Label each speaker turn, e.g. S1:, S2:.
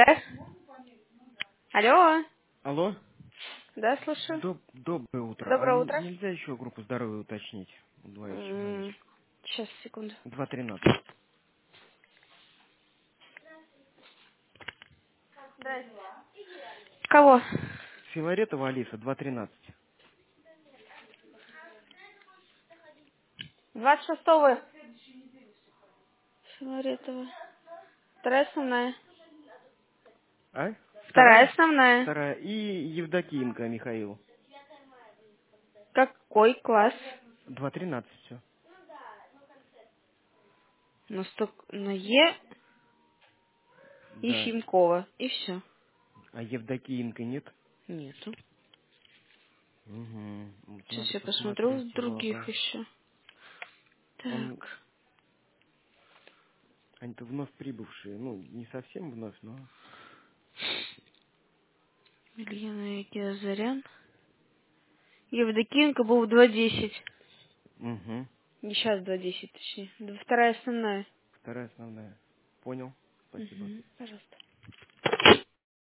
S1: Алло.
S2: Алло?
S1: Да, слушаю.
S2: Доброе утро. А
S1: Доброе утро.
S2: нельзя еще группу здоровья уточнить? Удвоить звоночек.
S1: Сейчас, секунду.
S2: 213.
S1: Кого?
S2: Филаретова Алиса, 213.
S1: 26-го. Филаретова. Вторая основная.
S2: А?
S1: Вторая
S2: Вторая?
S1: основная.
S2: Вторая. И Евдокиенко Михаил.
S1: Какой класс?
S2: 213 все.
S1: На Е.
S2: Да.
S1: Ефимкова. И все.
S2: А Евдокиенко нет?
S1: Нету.
S2: Угу. Вот
S1: Сейчас
S2: надо
S1: я посмотрю
S2: посмотреть
S1: в
S2: его,
S1: других
S2: ага.
S1: еще.
S2: Он,
S1: Так.
S2: они-то вновь прибывшие. Ну, не совсем вновь, но...
S1: Ильина Ягиазарян. Евдокиенко был в 2.10.
S2: Угу.
S1: Не сейчас 2.10, точнее. Вторая основная.
S2: Вторая основная. Понял. Спасибо.
S1: Пожалуйста.